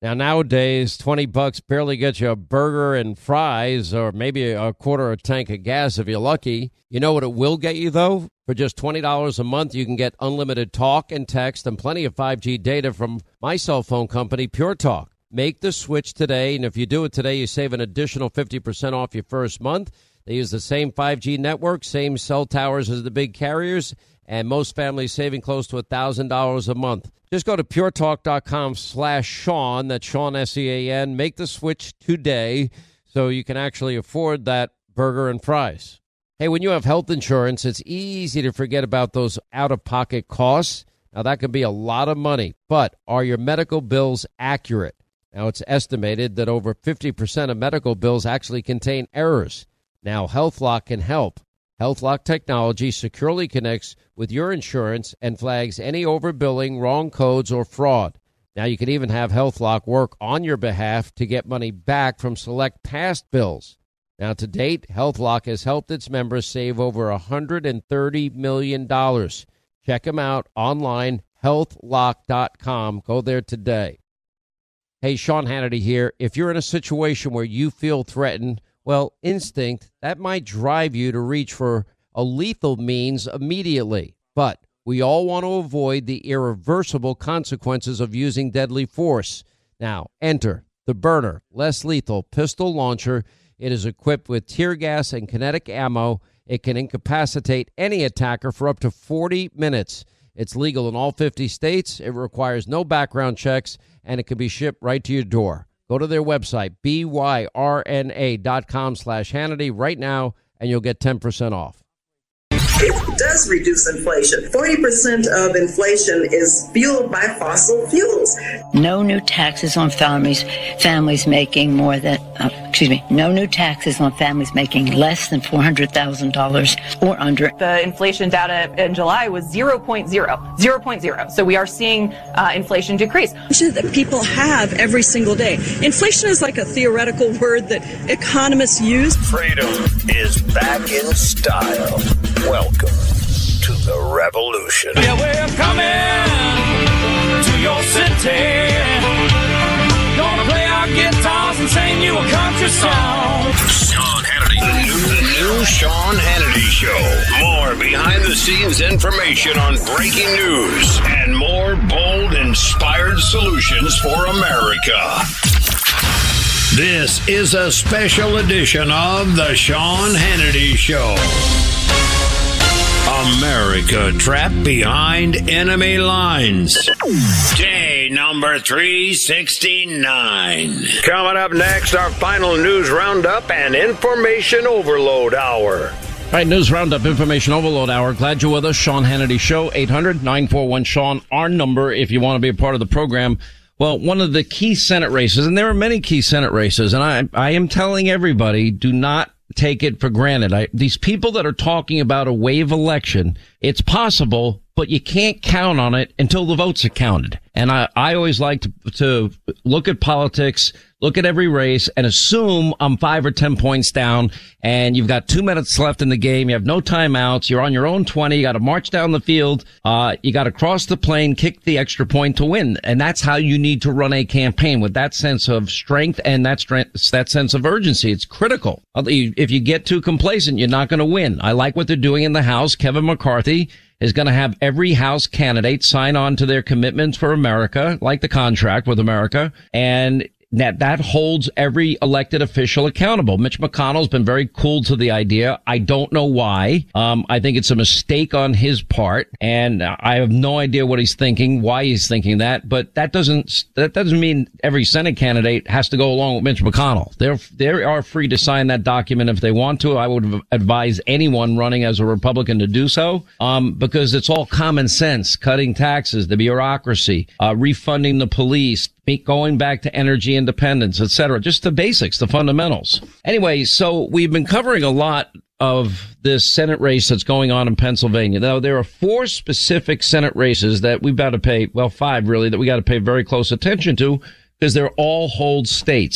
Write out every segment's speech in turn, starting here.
Now, nowadays, $20 barely gets you a burger and fries or maybe a quarter of a tank of gas if you're lucky. You know what it will get you, though? For just $20 a month, you can get unlimited talk and text and plenty of 5G data from my cell phone company, Pure Talk. Make the switch today, and if you do it today, you save an additional 50% off your first month. They use the same 5G network, same cell towers as the big carriers, and most families saving close to $1,000 a month. Just go to puretalk.com/Sean, that's Sean, S-E-A-N. Make the switch today so you can actually afford that burger and fries. Hey, when you have health insurance, it's easy to forget about those out-of-pocket costs. Now, that can be a lot of money, but are your medical bills accurate? Now, it's estimated that over 50% of medical bills actually contain errors. Now, HealthLock can help. HealthLock technology securely connects with your insurance and flags any overbilling, wrong codes, or fraud. Now, you can even have HealthLock work on your behalf to get money back from select past bills. Now, to date, HealthLock has helped its members save over $130 million. Check them out online, healthlock.com. Go there today. Hey, Sean Hannity here. If you're in a situation where you feel threatened, well, instinct, that might drive you to reach for a lethal means immediately. But we all want to avoid the irreversible consequences of using deadly force. Now, enter the Byrna, less lethal pistol launcher. It is equipped with tear gas and kinetic ammo. It can incapacitate any attacker for up to 40 minutes. It's legal in all 50 states. It requires no background checks, and it can be shipped right to your door. Go to their website, byrna.com/Hannity right now, and you'll get 10% off. It does reduce inflation. 40% of inflation is fueled by fossil fuels. No new taxes on families making more than, no new taxes on families making less than $400,000 or under. The inflation data in July was 0.0. So we are seeing inflation decrease. That people have every single day. Inflation is like a theoretical word that economists use. Freedom is back in style. Welcome to the revolution. Yeah, we're coming to your city. Gonna play our guitars and sing you a country song. Sean Hannity. The new Sean Hannity Show. More behind-the-scenes information on breaking news and more bold, inspired solutions for America. This is a special edition of the Sean Hannity Show. America trapped behind enemy lines. Day number 369. Coming up next, our final news roundup and information overload hour. All right, News Roundup, Information Overload Hour. Glad you're with us. Sean Hannity Show, 800-941-SEAN, our number if you want to be a part of the program. Well, one of the key Senate races, and there are many key Senate races, and I am telling everybody, do not take it for granted. These people that are talking about a wave election, it's possible, but you can't count on it until the votes are counted. And I always like to look at politics, look at every race, and assume I'm 5 or 10 points down, and you've got 2 minutes left in the game. You have no timeouts. You're on your own 20. You got to march down the field. You got to cross the plane, kick the extra point to win. And that's how you need to run a campaign, with that sense of strength and that sense of urgency. It's critical. If you get too complacent, you're not going to win. I like what they're doing in the House. Kevin McCarthy is going to have every House candidate sign on to their commitments for America, like the contract with America, and that holds every elected official accountable. Mitch McConnell's been very cool to the idea. I don't know why. I think it's a mistake on his part, and I have no idea what he's thinking, why he's thinking that. But that doesn't mean every Senate candidate has to go along with Mitch McConnell. They are free to sign that document if they want to. I would advise anyone running as a Republican to do so, because it's all common sense: cutting taxes, the bureaucracy, refunding the police, going back to energy independence, etc. Just the basics, the fundamentals. Anyway, so we've been covering a lot of this Senate race that's going on in Pennsylvania. Now, there are 4 specific Senate races that we've got to pay, 5 really, that we got to pay very close attention to, because they're all hold states.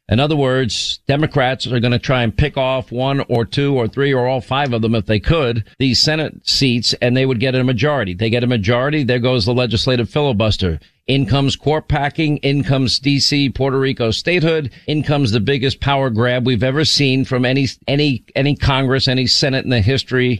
In other words, Democrats are going to try and pick off 1 or 2 or 3 or all 5 of them if they could, these Senate seats, and they would get a majority. They get a majority, there goes the legislative filibuster. In comes court packing, in comes D.C., Puerto Rico statehood, in comes the biggest power grab we've ever seen from any Congress, any Senate in the history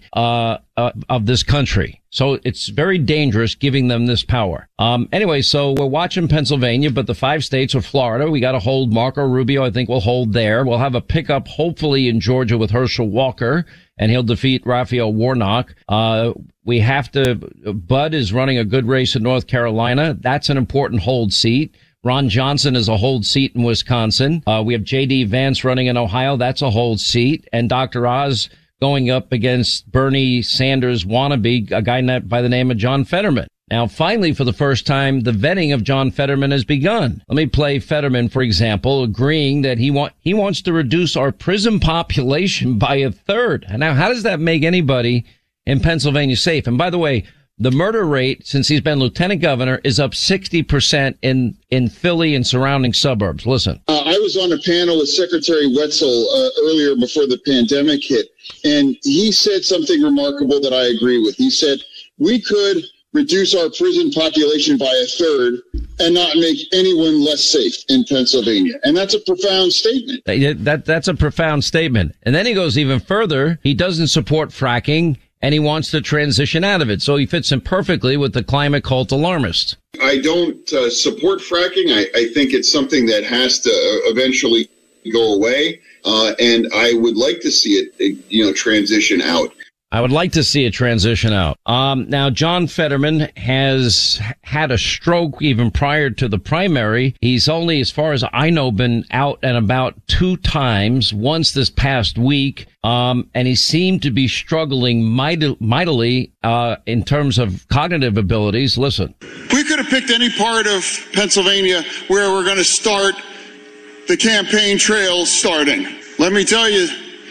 of this country. So it's very dangerous giving them this power. Anyway, so we're watching Pennsylvania, but the 5 states of Florida, we got to hold Marco Rubio. I think we'll hold there. We'll have a pickup, hopefully, in Georgia with Herschel Walker, and he'll defeat Raphael Warnock. We have to, Bud is running a good race in North Carolina. That's an important hold seat. Ron Johnson is a hold seat in Wisconsin. We have J.D. Vance running in Ohio. That's a hold seat. And Dr. Oz going up against Bernie Sanders wannabe, a guy by the name of John Fetterman. Now, finally, for the first time, the vetting of John Fetterman has begun. Let me play Fetterman, for example, agreeing that he wants to reduce our prison population by 1/3. And now, how does that make anybody in Pennsylvania safe? And by the way, the murder rate since he's been lieutenant governor is up 60% in Philly and surrounding suburbs. Listen. I was on a panel with Secretary Wetzel earlier before the pandemic hit, and he said something remarkable that I agree with. He said, we could reduce our prison population by 1/3 and not make anyone less safe in Pennsylvania. And that's a profound statement. That's a profound statement. And then he goes even further. He doesn't support fracking, and he wants to transition out of it. So he fits in perfectly with the climate cult alarmists. I don't support fracking. I think it's something that has to eventually go away. And I would like to see it, transition out. I would like to see a transition out. Now, John Fetterman has had a stroke even prior to the primary. He's only, as far as I know, been out and about 2 times, once this past week. And he seemed to be struggling mightily, in terms of cognitive abilities. Listen. We could have picked any part of Pennsylvania where we're going to start the campaign trail starting. Let me tell you,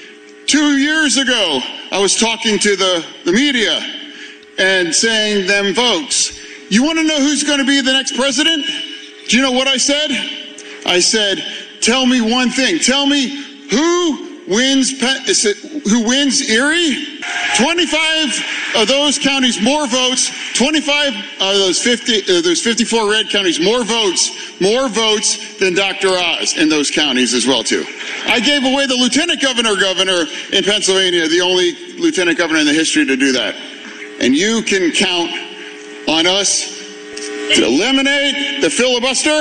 2 years ago, I was talking to the media and saying, them folks, you want to know who's going to be the next president? Do you know what I said? I said, tell me one thing. Tell me who wins Erie? 25 of those counties more votes, 25 of those 54 red counties more votes than Dr. Oz in those counties as well, too. I gave away the lieutenant governor in Pennsylvania, the only lieutenant governor in the history to do that. And you can count on us to eliminate the filibuster,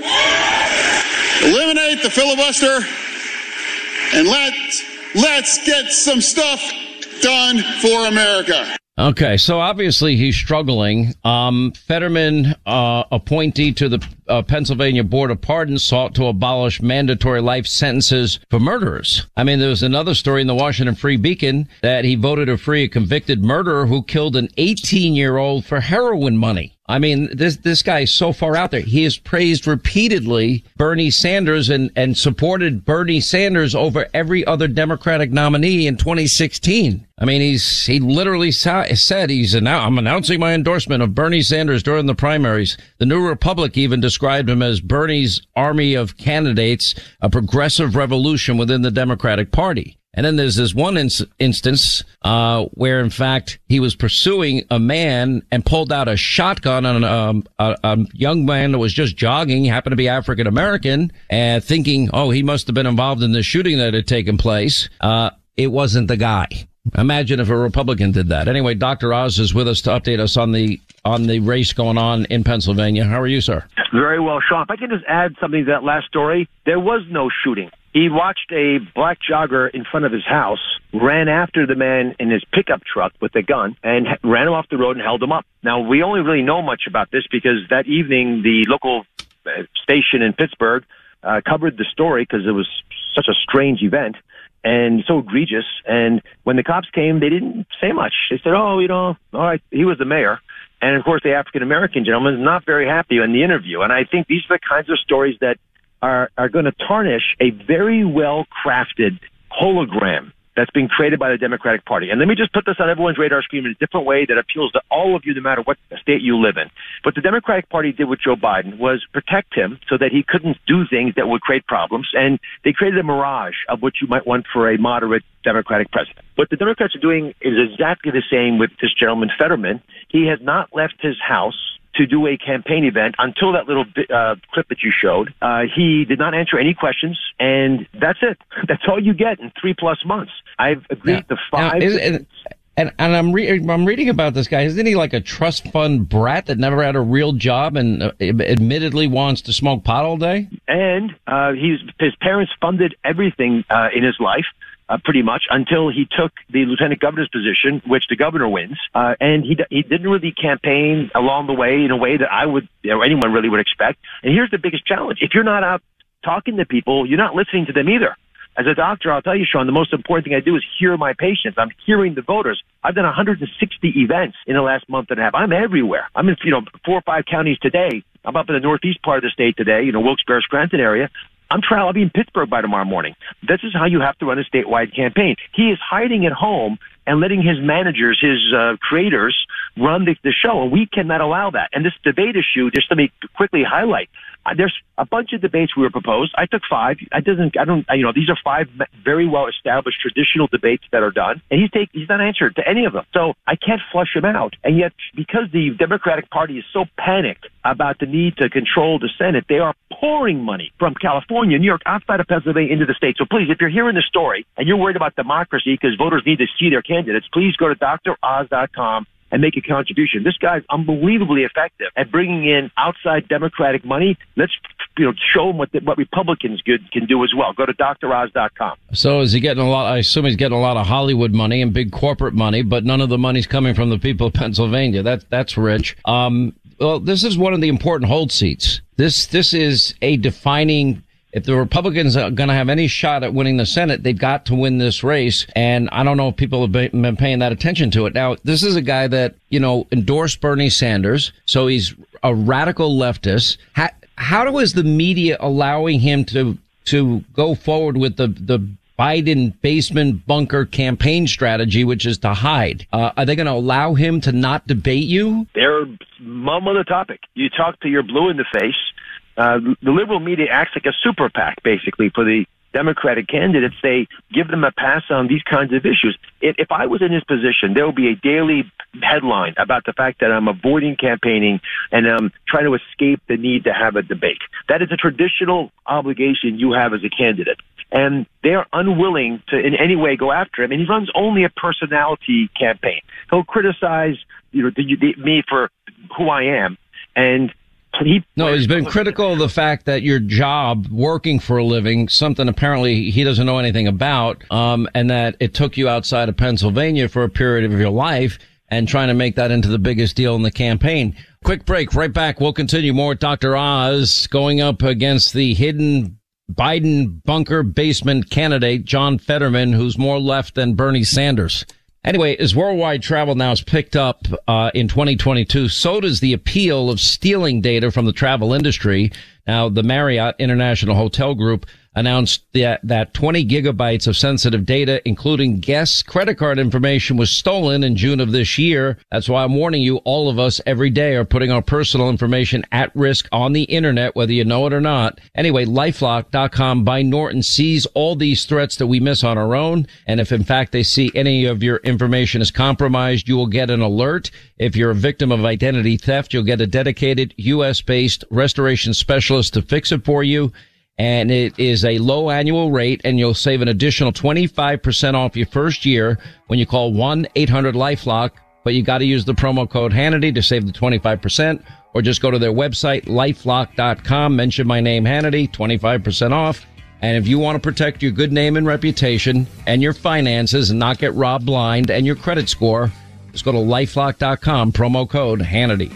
and let's get some stuff done for America. Okay, so obviously he's struggling. Fetterman, appointee to the Pennsylvania Board of Pardons, sought to abolish mandatory life sentences for murderers. I mean, there was another story in the Washington Free Beacon that he voted to free a convicted murderer who killed an 18-year-old for heroin money. I mean, this guy is so far out there. He has praised repeatedly Bernie Sanders and supported Bernie Sanders over every other Democratic nominee in 2016. I mean, he literally said I'm announcing my endorsement of Bernie Sanders during the primaries. The New Republic even described him as Bernie's army of candidates, a progressive revolution within the Democratic Party. And then there's this one instance where, in fact, he was pursuing a man and pulled out a shotgun on a young man that was just jogging, happened to be African American, and thinking, he must have been involved in the shooting that had taken place. It wasn't the guy. Imagine if a Republican did that. Anyway, Dr. Oz is with us to update us on the race going on in Pennsylvania. How are you, sir? Very well, Sean. If I can just add something to that last story, there was no shooting. He watched a black jogger in front of his house, ran after the man in his pickup truck with a gun, and ran him off the road and held him up. Now, we only really know much about this because that evening the local station in Pittsburgh covered the story because it was such a strange event and so egregious. And when the cops came, they didn't say much. They said, all right, he was the mayor. And, of course, the African-American gentleman is not very happy in the interview. And I think these are the kinds of stories that are going to tarnish a very well-crafted hologram that's being created by the Democratic Party. And let me just put this on everyone's radar screen in a different way that appeals to all of you, no matter what state you live in. What the Democratic Party did with Joe Biden was protect him so that he couldn't do things that would create problems. And they created a mirage of what you might want for a moderate Democratic president. What the Democrats are doing is exactly the same with this gentleman, Fetterman. He has not left his house to do a campaign event until that little clip that you showed. He did not answer any questions, and that's it. That's all you get in 3+ months. I've agreed to 5. And I'm reading about this guy. Isn't he like a trust fund brat that never had a real job and admittedly wants to smoke pot all day? And his parents funded everything in his life. Pretty much until he took the lieutenant governor's position, which the governor wins. And he didn't really campaign along the way in a way that I would, or anyone really would expect. And here's the biggest challenge. If you're not out talking to people, you're not listening to them either. As a doctor, I'll tell you, Sean, the most important thing I do is hear my patients. I'm hearing the voters. I've done 160 events in the last month and a half. I'm everywhere. I'm in, 4 or 5 counties today. I'm up in the northeast part of the state today, Wilkes-Barre, Scranton area. I'll be in Pittsburgh by tomorrow morning. This is how you have to run a statewide campaign. He is hiding at home and letting his managers, his creators, run the show, and we cannot allow that. And this debate issue, just let me quickly highlight. There's a bunch of debates we were proposed. I took 5. These are 5 very well established traditional debates that are done, and he's not answered to any of them. So I can't flush him out. And yet, because the Democratic Party is so panicked about the need to control the Senate, they are pouring money from California, New York, outside of Pennsylvania into the state. So please, if you're hearing this story and you're worried about democracy because voters need to see their candidates, please go to DrOz.com and make a contribution. This guy's unbelievably effective at bringing in outside Democratic money. Let's show him what Republicans can do as well. Go to DrOz.com. So is he getting a lot? I assume he's getting a lot of Hollywood money and big corporate money, but none of the money's coming from the people of Pennsylvania. That's rich. Well, this is one of the important hold seats. This is a defining. If the Republicans are going to have any shot at winning the Senate, they've got to win this race. And I don't know if people have been paying that attention to it. Now, this is a guy that, endorsed Bernie Sanders. So he's a radical leftist. How is the media allowing him to go forward with the Biden basement bunker campaign strategy, which is to hide? Are they going to allow him to not debate you? They're mum on the topic. You talk to your blue in the face. The liberal media acts like a super PAC, basically, for the Democratic candidates. They give them a pass on these kinds of issues. If I was in his position, there would be a daily headline about the fact that I'm avoiding campaigning and I'm trying to escape the need to have a debate. That is a traditional obligation you have as a candidate. And they're unwilling to in any way go after him. And he runs only a personality campaign. He'll criticize me for who I am. And he's been critical of the fact that your job, working for a living, something apparently he doesn't know anything about, and that it took you outside of Pennsylvania for a period of your life, and trying to make that into the biggest deal in the campaign. Quick break, right back. We'll continue more with Dr. Oz going up against the hidden Biden bunker basement candidate, John Fetterman, who's more left than Bernie Sanders. Anyway, as worldwide travel now has picked up in 2022, so does the appeal of stealing data from the travel industry. Now, the Marriott International Hotel Group announced that 20 gigabytes of sensitive data, including guests' credit card information, was stolen in June of this year. That's why I'm warning you, all of us every day are putting our personal information at risk on the internet, whether you know it or not. Anyway, LifeLock.com by Norton sees all these threats that we miss on our own. And if in fact they see any of your information is compromised, you will get an alert. If you're a victim of identity theft, you'll get a dedicated U.S.-based restoration specialist to fix it for you. And it is a low annual rate, and you'll save an additional 25% off your first year when you call 1-800-LifeLock. But you got to use the promo code Hannity to save the 25%, or just go to their website, lifelock.com, mention my name, Hannity, 25% off. And if you want to protect your good name and reputation and your finances and not get robbed blind and your credit score, just go to lifelock.com, promo code Hannity.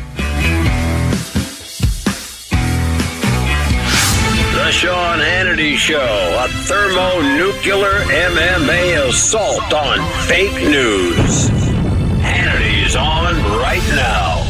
The Sean Hannity Show, a thermonuclear MMA assault on fake news. Hannity's on right now.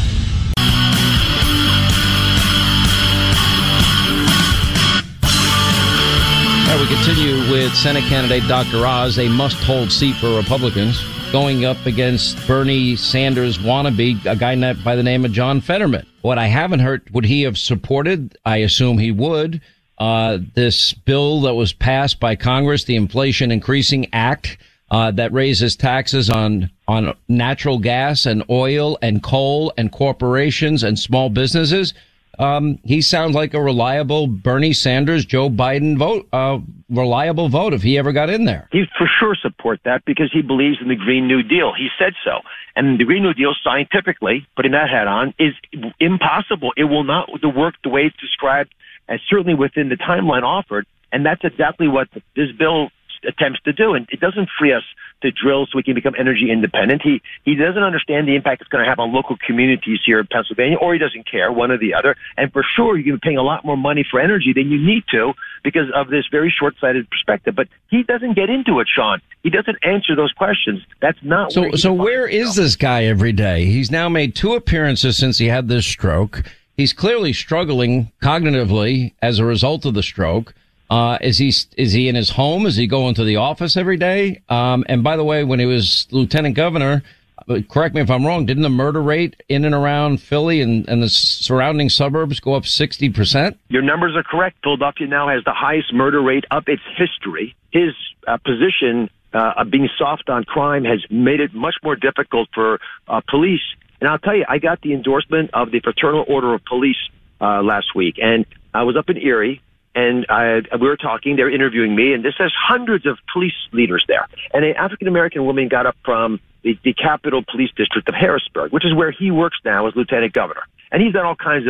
we continue with Senate candidate Dr. Oz, a must-hold seat for Republicans, going up against Bernie Sanders wannabe, a guy by the name of John Fetterman. What I haven't heard, would he have supported? I assume he would. This bill that was passed by Congress, the Inflation Increasing Act, that raises taxes on natural gas and oil and coal and corporations and small businesses. He sounds like a reliable Bernie Sanders, Joe Biden reliable vote if he ever got in there. He'd for sure support that because he believes in the Green New Deal. He said so. And the Green New Deal, scientifically, putting that hat on, is impossible. It will not work the way it's described, and certainly within the timeline offered. And that's exactly what this bill attempts to do. And it doesn't free us to drill so we can become energy independent. He doesn't understand the impact it's going to have on local communities here in Pennsylvania, or he doesn't care, one or the other. And for sure, you're going to be paying a lot more money for energy than you need to because of this very short-sighted perspective. But he doesn't get into it, Sean. He doesn't answer those questions. That's not So where is this guy every day? He's now made 2 appearances since he had this stroke. He's clearly struggling cognitively as a result of the stroke. Is he in his home? Is he going to the office every day? And by the way, when he was lieutenant governor, correct me if I'm wrong, didn't the murder rate in and around Philly and the surrounding suburbs go up 60%? Your numbers are correct. Philadelphia now has the highest murder rate of its history. His position of being soft on crime has made it much more difficult for police. And I'll tell you, I got the endorsement of the Fraternal Order of Police last week, and I was up in Erie. And we were talking, they were interviewing me, and this has hundreds of police leaders there. And an African-American woman got up from the Capitol Police District of Harrisburg, which is where he works now as lieutenant governor. And he's done all kinds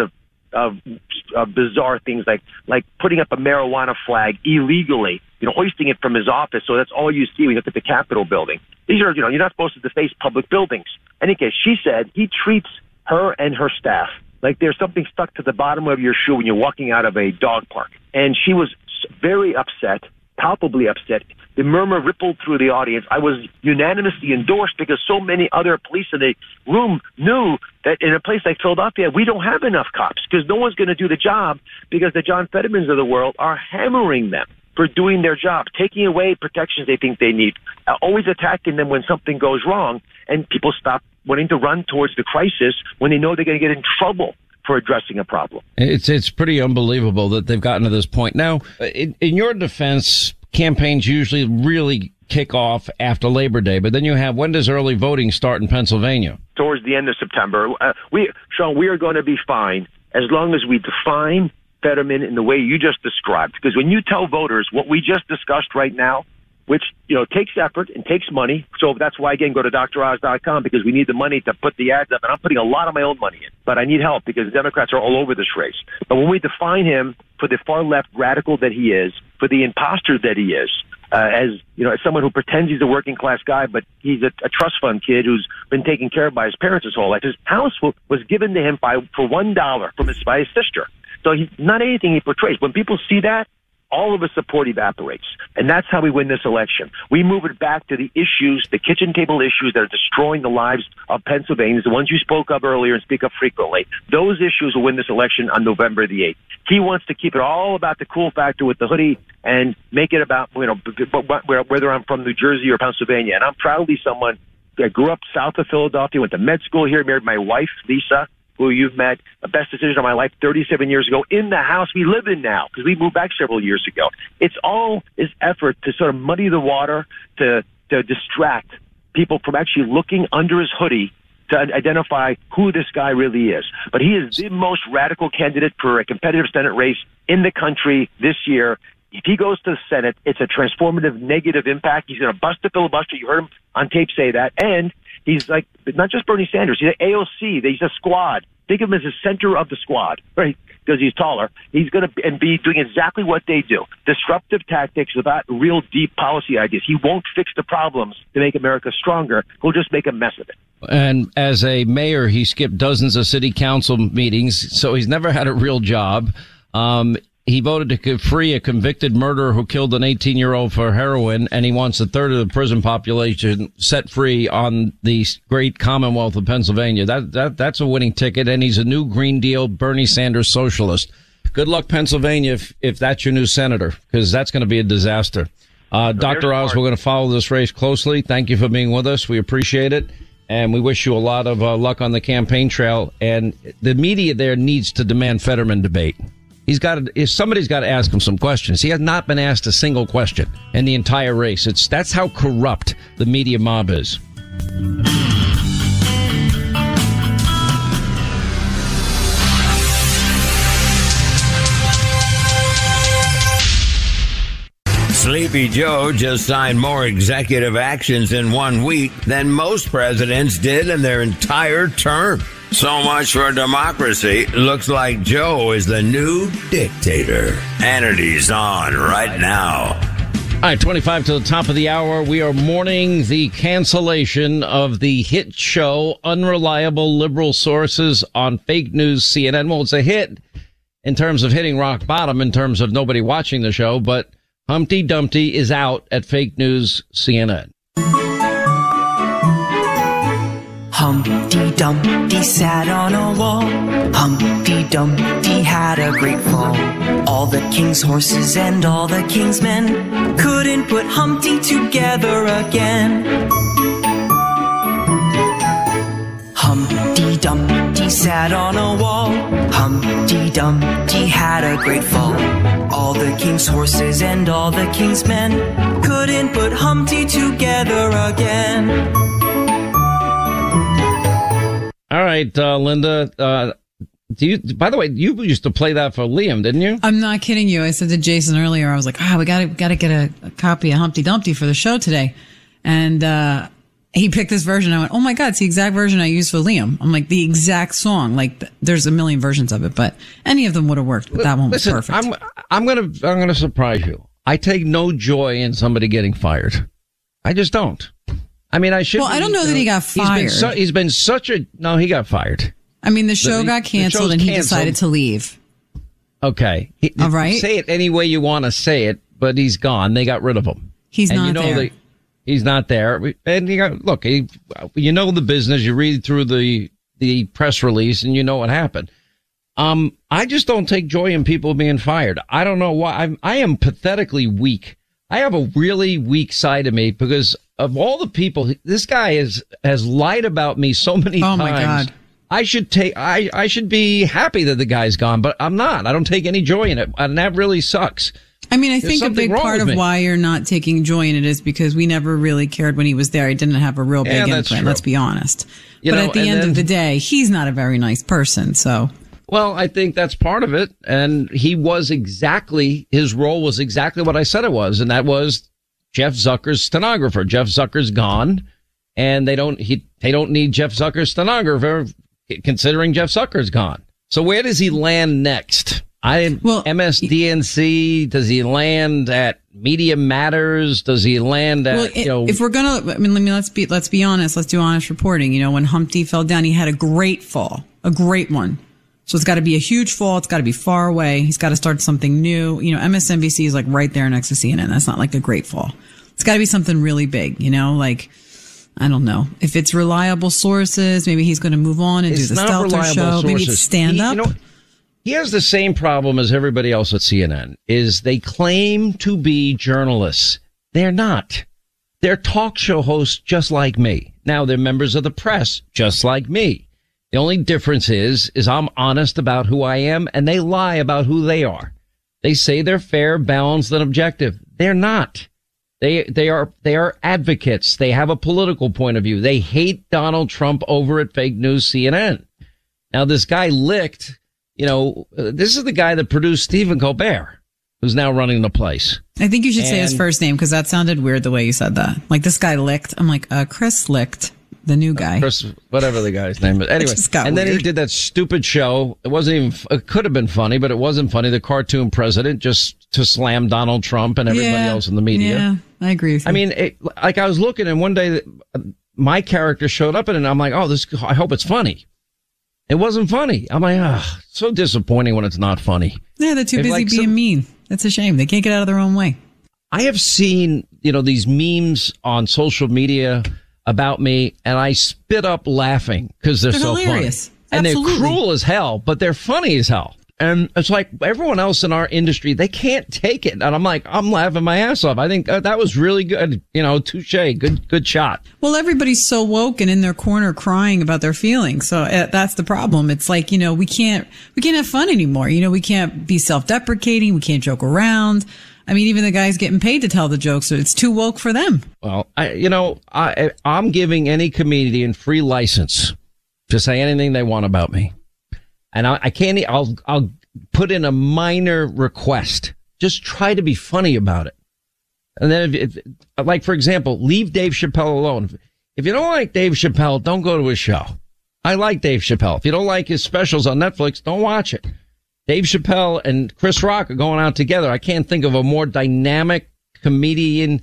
of bizarre things like putting up a marijuana flag illegally, hoisting it from his office. So that's all you see when you look at the Capitol building. These are, you're not supposed to deface public buildings. In any case, she said he treats her and her staff like there's something stuck to the bottom of your shoe when you're walking out of a dog park. And she was very upset, palpably upset. The murmur rippled through the audience. I was unanimously endorsed because so many other police in the room knew that in a place like Philadelphia, we don't have enough cops because no one's going to do the job because the John Fettermans of the world are hammering them for doing their job, taking away protections they think they need, always attacking them when something goes wrong, and people stop wanting to run towards the crisis when they know they're going to get in trouble for addressing a problem. It's pretty unbelievable that they've gotten to this point. Now, in your defense, campaigns usually really kick off after Labor Day, but then you have, when does early voting start in Pennsylvania? Towards the end of September. Sean, we are going to be fine as long as we define Fetterman in the way you just described. Because when you tell voters what we just discussed right now, which, takes effort and takes money. So that's why, again, go to DrOz.com because we need the money to put the ads up. And I'm putting a lot of my own money in. But I need help because the Democrats are all over this race. But when we define him for the far-left radical that he is, for the imposter that he is, as someone who pretends he's a working-class guy, but he's a trust fund kid who's been taken care of by his parents his whole life. His house was given to him for $1 by his sister. So he's not anything he portrays. When people see that, all of his support evaporates. And that's how we win this election. We move it back to the issues, the kitchen table issues that are destroying the lives of Pennsylvanians, the ones you spoke of earlier and speak of frequently. Those issues will win this election on November the 8th. He wants to keep it all about the cool factor with the hoodie and make it about, whether I'm from New Jersey or Pennsylvania. And I'm proudly someone that grew up south of Philadelphia, went to med school here, married my wife, Lisa, who you've met, the best decision of my life 37 years ago, in the house we live in now, because we moved back several years ago. It's all his effort to sort of muddy the water, to distract people from actually looking under his hoodie to identify who this guy really is. But he is the most radical candidate for a competitive Senate race in the country this year. If he goes to the Senate, it's a transformative negative impact. He's going to bust the filibuster. You heard him on tape say that. And he's like, not just Bernie Sanders. He's an AOC. He's a squad. Think of him as the center of the squad, right? Because he's taller. He's going to be doing exactly what they do. Disruptive tactics without real deep policy ideas. He won't fix the problems to make America stronger. He'll just make a mess of it. And as a mayor, he skipped dozens of city council meetings, so he's never had a real job. He voted to free a convicted murderer who killed an 18-year-old for heroin, and he wants a third of the prison population set free on the great Commonwealth of Pennsylvania. That's a winning ticket, and he's a new Green Deal Bernie Sanders socialist. Good luck, Pennsylvania, if that's your new senator, because that's going to be a disaster. Dr. Oz, we're going to follow this race closely. Thank you for being with us. We appreciate it. And we wish you a lot of luck on the campaign trail. And the media there needs to demand Fetterman debate. Somebody's got to ask him some questions. He has not been asked a single question in the entire race. That's how corrupt the media mob is. Sleepy Joe just signed more executive actions in 1 week than most presidents did in their entire term. So much for democracy. Looks like Joe is the new dictator. Hannity's on right now. All right, 25 to the top of the hour. We are mourning the cancellation of the hit show Unreliable Liberal Sources on Fake News CNN. Well, it's a hit in terms of hitting rock bottom, in terms of nobody watching the show, but Humpty Dumpty is out at Fake News CNN. Humpty Dumpty sat on a wall. Humpty Dumpty had a great fall. All the king's horses and all the king's men couldn't put Humpty together again. Humpty Dumpty sat on a wall. Humpty Dumpty had a great fall. All the king's horses and all the king's men couldn't put Humpty together again. All right, Linda, by the way, you used to play that for Liam, didn't you? I'm not kidding you. I said to Jason earlier, I was like, we gotta get a copy of Humpty Dumpty for the show today. And, he picked this version. I went, oh my God, it's the exact version I used for Liam. I'm like, the exact song. Like, there's a million versions of it, but any of them would have worked. But that one was perfect. I'm gonna surprise you. I take no joy in somebody getting fired. I just don't. I mean, I should. Well, I don't know that he got fired. He's been such a. No, he got fired. I mean, the show got canceled and he decided to leave. Okay. All right. Say it any way you want to say it, but he's gone. They got rid of him. He's not there. He's not there. And you know the business. You read through the press release and you know what happened. I just don't take joy in people being fired. I don't know why. I am pathetically weak. I have a really weak side of me because of all the people, this guy has lied about me so many times. Oh my God. I should be happy that the guy's gone, but I'm not. I don't take any joy in it. And that really sucks. I mean, I think a big part of why you're not taking joy in it is because we never really cared when he was there. He didn't have a real big imprint. Let's be honest. But at the end of the day, he's not a very nice person. So, well, I think that's part of it. And his role was exactly what I said it was. And that was Jeff Zucker's stenographer. Jeff Zucker's gone and they don't need Jeff Zucker's stenographer considering Jeff Zucker's gone. So where does he land next? MSDNC, does he land at Media Matters? Does he land at, if we're gonna, let's be honest, let's do honest reporting. When Humpty fell down, he had a great fall, a great one. So it's got to be a huge fall. It's got to be far away. He's got to start something new. MSNBC is like right there next to CNN. That's not like a great fall. It's got to be something really big, I don't know. If it's reliable sources, maybe he's going to move on and do the Stelter show. Sources. Maybe it's stand up. He has the same problem as everybody else at CNN, is they claim to be journalists. They're not. They're talk show hosts just like me. Now, they're members of the press just like me. The only difference is I'm honest about who I am, and they lie about who they are. They say they're fair, balanced, and objective. They're not. They are advocates. They have a political point of view. They hate Donald Trump over at Fake News CNN. Now, this guy Licht, this is the guy that produced Stephen Colbert, who's now running the place. I think you should say his first name because that sounded weird the way you said that. Like this guy Licht. I'm like, Chris Licht, the new guy. Chris, whatever the guy's name is. Anyway, and then he did that stupid show. It could have been funny, but it wasn't funny. The cartoon president just to slam Donald Trump and everybody else in the media. Yeah, I agree with you. I mean, I was looking and one day my character showed up in it and I'm like, I hope it's funny. It wasn't funny. I'm like, so disappointing when it's not funny. Yeah, they're too busy being mean. That's a shame. They can't get out of their own way. I have seen, these memes on social media about me, and I spit up laughing because they're so hilarious. Funny. And they're cruel as hell, but they're funny as hell. And it's like everyone else in our industry, they can't take it. And I'm like, I'm laughing my ass off. I think that was really good. Touche. Good shot. Well, everybody's so woke and in their corner crying about their feelings. So that's the problem. It's like, we can't have fun anymore. We can't be self-deprecating. We can't joke around. I mean, even the guys getting paid to tell the jokes, so it's too woke for them. Well, I'm giving any comedian free license to say anything they want about me. And I'll put in a minor request. Just try to be funny about it. And then like, for example, leave Dave Chappelle alone. If you don't like Dave Chappelle, don't go to his show. I like Dave Chappelle. If you don't like his specials on Netflix, don't watch it. Dave Chappelle and Chris Rock are going out together. I can't think of a more dynamic comedic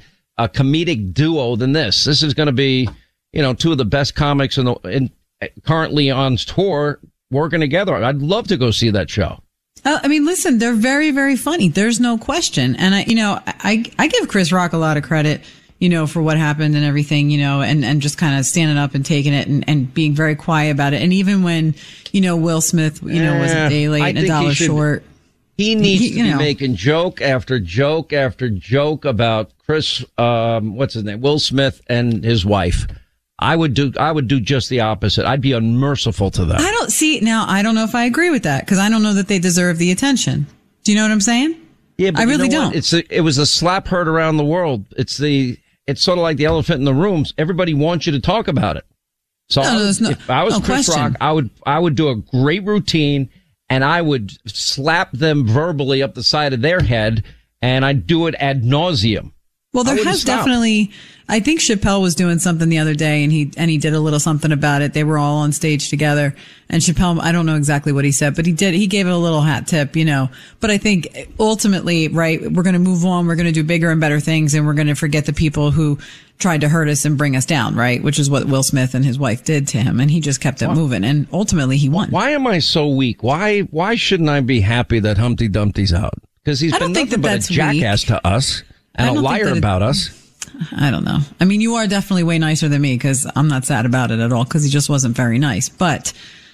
duo than this. This is going to be, two of the best comics currently on tour working together. I'd love to go see that show. I mean, listen, they're very, very funny. There's no question. And I give Chris Rock a lot of credit, for what happened and everything, and just kind of standing up and taking it and being very quiet about it. And even when, Will Smith, was a day late and a dollar short. He needs to be making joke after joke after joke about Chris, what's his name? Will Smith and his wife. I would do just the opposite. I'd be unmerciful to them. I don't know if I agree with that because I don't know that they deserve the attention. Do you know what I'm saying? Yeah, but I really don't. It was a slap heard around the world. It's sort of like the elephant in the room. Everybody wants you to talk about it. So if I was Chris Rock, I would do a great routine and I would slap them verbally up the side of their head and I'd do it ad nauseum. Well, there has definitely, I think Chappelle was doing something the other day and he did a little something about it. They were all on stage together and Chappelle, I don't know exactly what he said, but he gave it a little hat tip, but I think ultimately, right, we're going to move on. We're going to do bigger and better things and we're going to forget the people who tried to hurt us and bring us down, right? Which is what Will Smith and his wife did to him. And he just kept it moving and ultimately he won. Why am I so weak? Why shouldn't I be happy that Humpty Dumpty's out? Because he's been nothing but a jackass to us. And a liar about us. I don't know. I mean, you are definitely way nicer than me because I'm not sad about it at all because he just wasn't very nice. But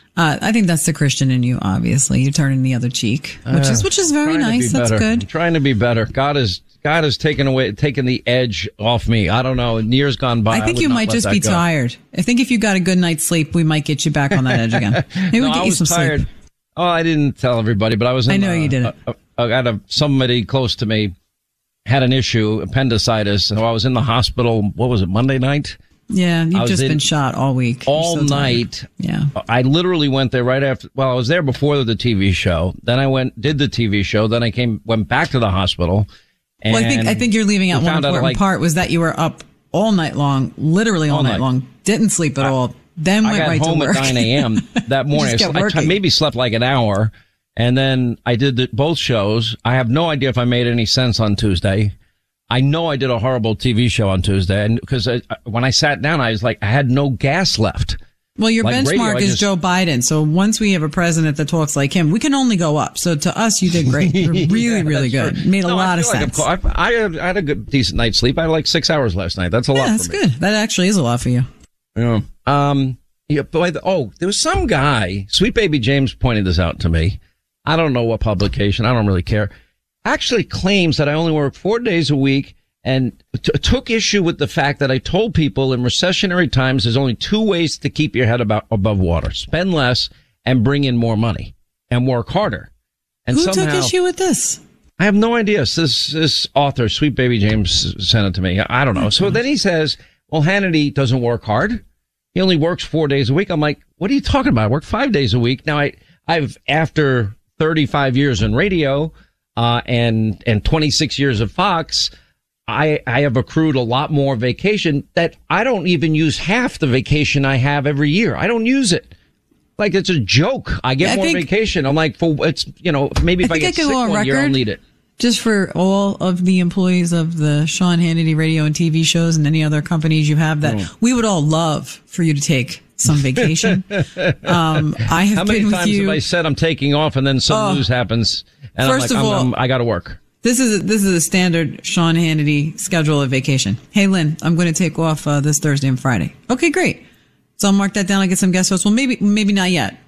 I think that's the Christian in you, obviously. You're turning the other cheek, which is very nice. That's good. I'm trying to be better. God has taken the edge off me. I don't know. In years gone by, I think you might just be tired. I think if you got a good night's sleep, we might get you back on that edge again. Maybe we get you some sleep. Oh, I didn't tell everybody, but I was. I know you didn't. I got somebody close to me. Had an issue, appendicitis, and I was in the hospital, what was it, Monday night? Yeah, you've just been shot all week. All night. Yeah. I literally went there right after, I was there before the TV show. Then I did the TV show. Then I went back to the hospital. And I think you're leaving out one important part was that you were up all night long, literally all night long, didn't sleep at all. Then went right to work. I got home at 9 a.m. that morning. I maybe slept like an hour. And then I did both shows. I have no idea if I made any sense on Tuesday. I know I did a horrible TV show on Tuesday. And because when I sat down, I was like, I had no gas left. Well, your benchmark is Joe Biden. So once we have a president that talks like him, we can only go up. So to us, you did great. You're really, really good. True. Made a lot of sense. I had a good, decent night's sleep. I had like 6 hours last night. That's a lot for me. That's good. That actually is a lot for you. Yeah. There was some guy, Sweet Baby James pointed this out to me. I don't know what publication. I don't really care. Actually claims that I only work 4 days a week and took issue with the fact that I told people in recessionary times there's only two ways to keep your head above water. Spend less and bring in more money and work harder. And who took issue with this? I have no idea. This author, Sweet Baby James, sent it to me. I don't know. So then he says, well, Hannity doesn't work hard. He only works 4 days a week. I'm like, what are you talking about? I work 5 days a week. Now I've after 35 years in radio, and 26 years of Fox, I have accrued a lot more vacation that I don't even use half the vacation I have every year. I don't use it. Like it's a joke. I get more vacation. I'm like, maybe if I get sick one year, I'll need it. Just for all of the employees of the Sean Hannity radio and TV shows and any other companies you have that we would all love for you to take some vacation. I have How many been with times you. have I said I'm taking off and then some news happens and first I'm like, of all, I got to work. This is a standard Sean Hannity schedule of vacation. Hey, Lynn, I'm going to take off this Thursday and Friday. Okay, great. So I'll mark that down. I'll get some guest hosts. Well, maybe not yet.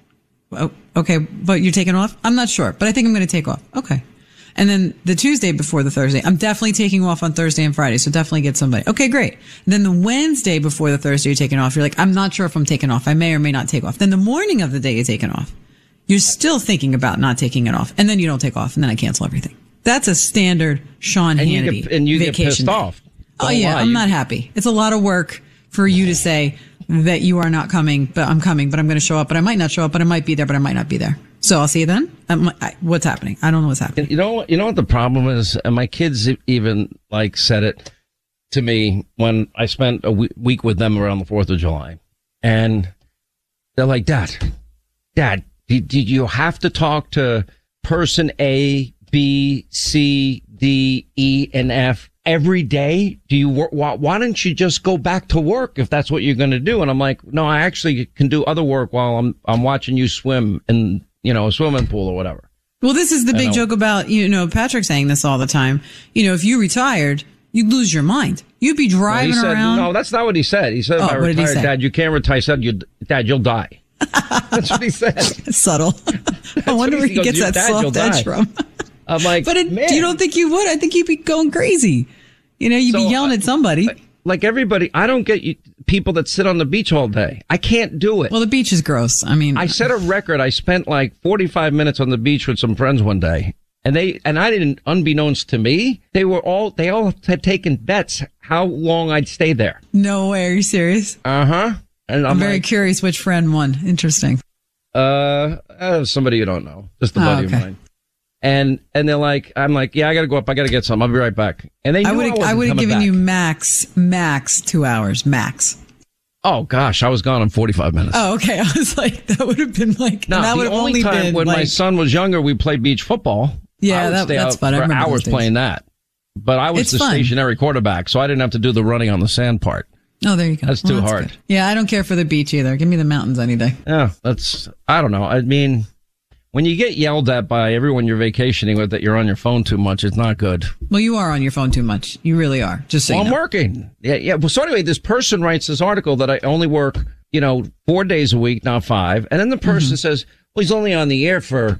Oh, okay, but you're taking off? I'm not sure, but I think I'm going to take off. Okay. And then the Tuesday before the Thursday, I'm definitely taking off on Thursday and Friday, so definitely get somebody. Okay, great. And then the Wednesday before the Thursday you're taking off, you're like, I'm not sure if I'm taking off. I may or may not take off. Then the morning of the day you're taking off, you're still thinking about not taking it off. And then you don't take off, and then I cancel everything. That's a standard Sean Hannity vacation. You get pissed off. Oh, yeah, I'm not happy. It's a lot of work for you to say that you are not coming, but I'm coming, but I'm going to show up, but I might not show up, but I might be there, but I might not be there. So I'll see you then. What's happening? I don't know what's happening. You know what the problem is? And my kids even like said it to me when I spent a week with them around the 4th of July. And they're like, Dad, did you have to talk to person A, B, C, D, E, and F every day? Do you why don't you just go back to work if that's what you're going to do? And I'm like, no, I actually can do other work while I'm watching you swim in, a swimming pool or whatever. Well, this is the big joke about, Patrick saying this all the time. If you retired, you'd lose your mind. You'd be driving around. No, that's not what he said. He said, if I retire, Dad, you can't retire. He said, Dad, you'll die. That's what he said. Subtle. I wonder where he gets that soft edge from. I'm like, but you don't think you would? I think you'd be going crazy. You'd be yelling at somebody. Like everybody, I don't get people that sit on the beach all day. I can't do it. Well, the beach is gross. I mean, I set a record. I spent like 45 minutes on the beach with some friends one day. And I didn't, unbeknownst to me, they all had taken bets how long I'd stay there. No way. Are you serious? Uh-huh. And I'm very curious which friend won. Interesting. Somebody you don't know. Just a buddy of mine. And they're like, I'm like, yeah, I got to go up. I got to get some. I'll be right back. And they knew I would have given you max 2 hours, max. Oh gosh, I was gone in 45 minutes. Oh, okay. I was like, that would have been like, no, that would have only only time been when my son was younger, we played beach football. Yeah, that's fun. I remember hours playing that. But I was stationary quarterback, so I didn't have to do the running on the sand part. Oh, there you go. That's too hard. Good. Yeah, I don't care for the beach either. Give me the mountains any day. Yeah, I don't know. I mean, when you get yelled at by everyone you're vacationing with that you're on your phone too much, it's not good. Well, you are on your phone too much. You really are. Just so I'm working. Yeah. Well, so anyway, this person writes this article that I only work, 4 days a week, not 5. And then the person says, well, he's only on the air for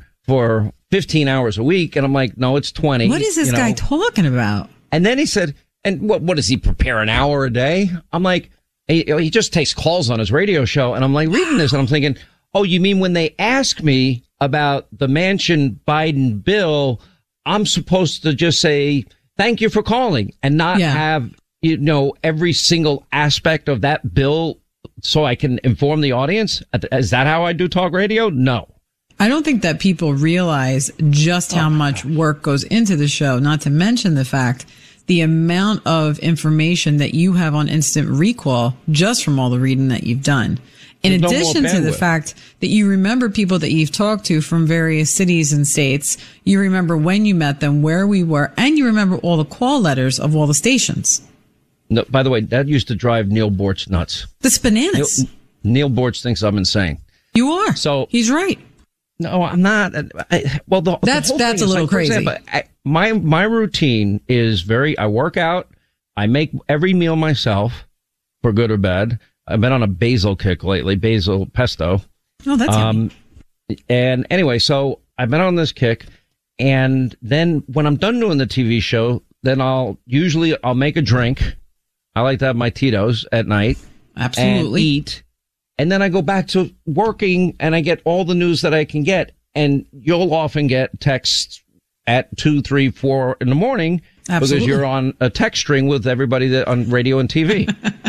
15 hours a week. And I'm like, no, it's 20. What is this guy talking about? And then he said, and what does he prepare an hour a day? I'm like, he just takes calls on his radio show. And I'm like reading this and I'm thinking, oh, you mean when they ask me about the Manchin Biden bill, I'm supposed to just say, thank you for calling and not have, every single aspect of that bill so I can inform the audience? Is that how I do talk radio? No. I don't think that people realize just how much work goes into the show, not to mention the fact the amount of information that you have on instant recall just from all the reading that you've done. In addition to the fact that you remember people that you've talked to from various cities and states, you remember when you met them, where we were, and you remember all the call letters of all the stations. No, by the way, that used to drive Neil Bortz nuts. That's bananas. Neil Bortz thinks I'm insane. You are. So he's right. No, I'm not. That's a little crazy. My routine is I work out. I make every meal myself, for good or bad. I've been on a basil kick lately, basil pesto. Oh, that's yummy. And anyway, so I've been on this kick. And then when I'm done doing the TV show, then I'll make a drink. I like to have my Tito's at night. Absolutely. And eat. And then I go back to working and I get all the news that I can get. And you'll often get texts at 2, 3, 4 in the morning. Absolutely. Because you're on a text string with everybody on radio and TV.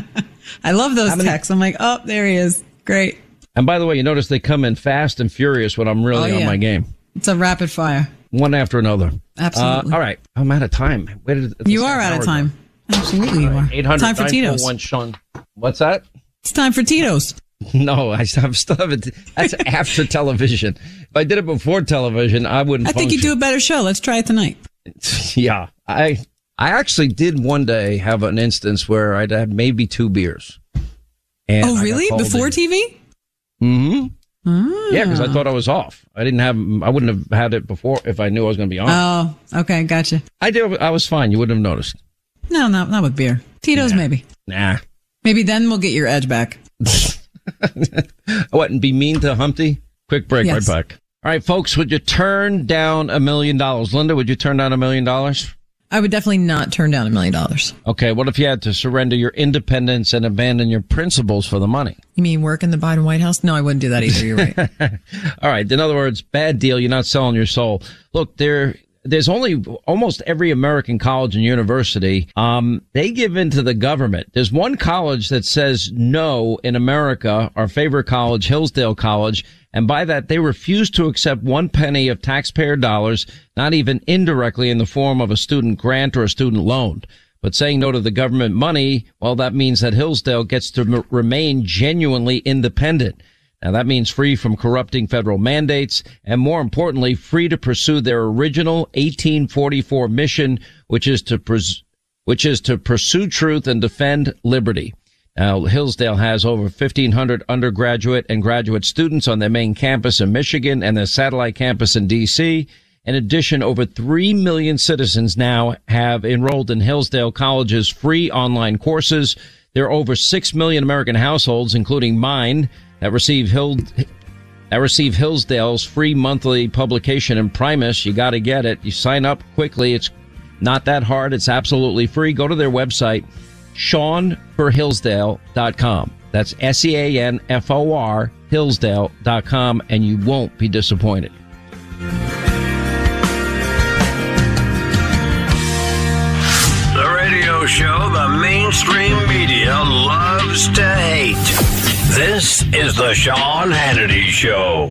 I love those texts. I'm like, oh, there he is. Great. And by the way, you notice they come in fast and furious when I'm really on my game. It's a rapid fire. One after another. Absolutely. All right. I'm out of time. You are out of time. Absolutely you are. 800 time for Tito's. Sean. What's that? It's time for Tito's. No, I still have it. That's after television. If I did it before television, I wouldn't think you'd do a better show. Let's try it tonight. Yeah. I actually did one day have an instance where I'd had maybe 2 beers. And really? Before TV? Mm-hmm. Yeah, because I thought I was off. I wouldn't have had it before if I knew I was going to be on. Oh, okay. Gotcha. I was fine. You wouldn't have noticed. No, not with beer. Tito's maybe. Nah. Maybe then we'll get your edge back. What, and be mean to Humpty? Quick break, Yes. right back. All right, folks, would you turn down $1 million? Linda, would you turn down $1 million? I would definitely not turn down $1 million. Okay, what if you had to surrender your independence and abandon your principles for the money? You mean work in the Biden White House? No, I wouldn't do that either. You're right. All right, in other words, bad deal. You're not selling your soul. Look, there's only almost every American college and university, they give in to the government. There's one college that says no in America, our favorite college, Hillsdale College. And by that, they refuse to accept 1 penny of taxpayer dollars, not even indirectly in the form of a student grant or a student loan. But saying no to the government money, well, that means that Hillsdale gets to remain genuinely independent. Now, that means free from corrupting federal mandates and, more importantly, free to pursue their original 1844 mission, which is to pursue truth and defend liberty. Now, Hillsdale has over 1,500 undergraduate and graduate students on their main campus in Michigan and their satellite campus in D.C. In addition, over 3 million citizens now have enrolled in Hillsdale College's free online courses. There are over 6 million American households, including mine, that receive Hillsdale's free monthly publication in Primus. You got to get it. You sign up quickly. It's not that hard. It's absolutely free. Go to their website, SeanForHillsdale.com. That's SeanFor Hillsdale.com, and you won't be disappointed. The radio show the mainstream media loves to hate. This is the Sean Hannity Show.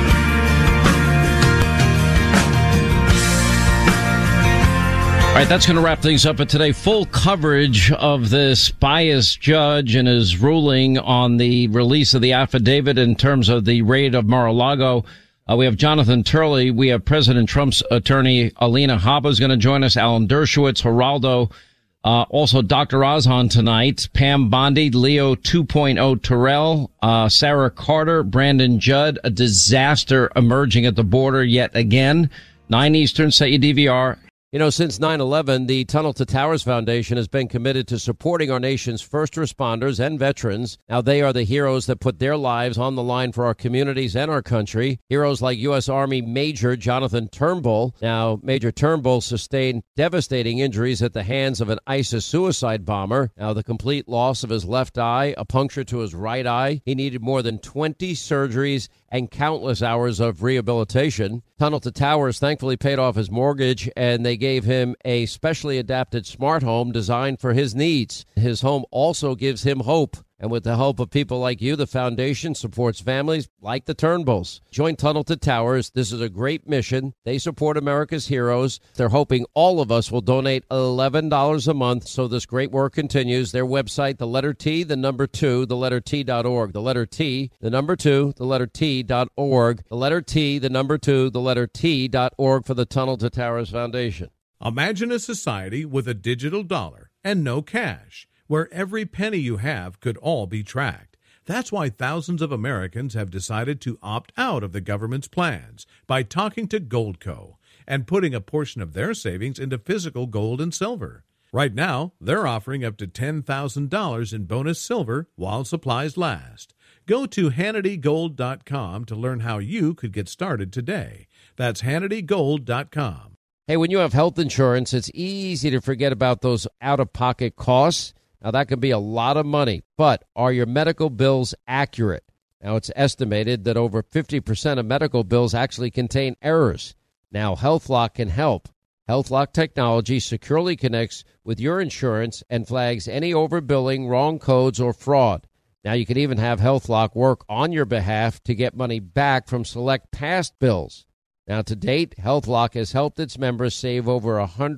All right, that's going to wrap things up for today. Full coverage of this biased judge and his ruling on the release of the affidavit in terms of the raid of Mar-a-Lago. We have Jonathan Turley. We have President Trump's attorney, Alina Habba, is going to join us. Alan Dershowitz, Geraldo. Also Dr. Ozhan tonight. Pam Bondi, Leo 2.0 Terrell, Sarah Carter, Brandon Judd. A disaster emerging at the border yet again. 9 Eastern, set your DVR. You know, since 9/11, the Tunnel to Towers Foundation has been committed to supporting our nation's first responders and veterans. Now, they are the heroes that put their lives on the line for our communities and our country. Heroes like U.S. Army Major Jonathan Turnbull. Now, Major Turnbull sustained devastating injuries at the hands of an ISIS suicide bomber. Now, the complete loss of his left eye, a puncture to his right eye. He needed more than 20 surgeries and countless hours of rehabilitation. Tunnel to Towers thankfully paid off his mortgage, and they gave him a specially adapted smart home designed for his needs. His home also gives him hope. And with the help of people like you, the foundation supports families like the Turnbulls. Join Tunnel to Towers. This is a great mission. They support America's heroes. They're hoping all of us will donate $11 a month so this great work continues. Their website, the letter T, the number 2, the letter T.org. The letter T, the number 2, the letter T.org. The letter T, the number 2, the letter T.org for the Tunnel to Towers Foundation. Imagine a society with a digital dollar and no cash, where every penny you have could all be tracked. That's why thousands of Americans have decided to opt out of the government's plans by talking to Goldco and putting a portion of their savings into physical gold and silver. Right now, they're offering up to $10,000 in bonus silver while supplies last. Go to HannityGold.com to learn how you could get started today. That's HannityGold.com. Hey, when you have health insurance, it's easy to forget about those out-of-pocket costs. Now, that can be a lot of money, but are your medical bills accurate? Now, it's estimated that over 50% of medical bills actually contain errors. Now, HealthLock can help. HealthLock technology securely connects with your insurance and flags any overbilling, wrong codes, or fraud. Now, you can even have HealthLock work on your behalf to get money back from select past bills. Now, to date, HealthLock has helped its members save over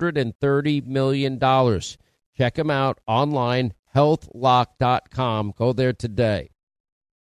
$130 million. Check them out online, healthlock.com. Go there today.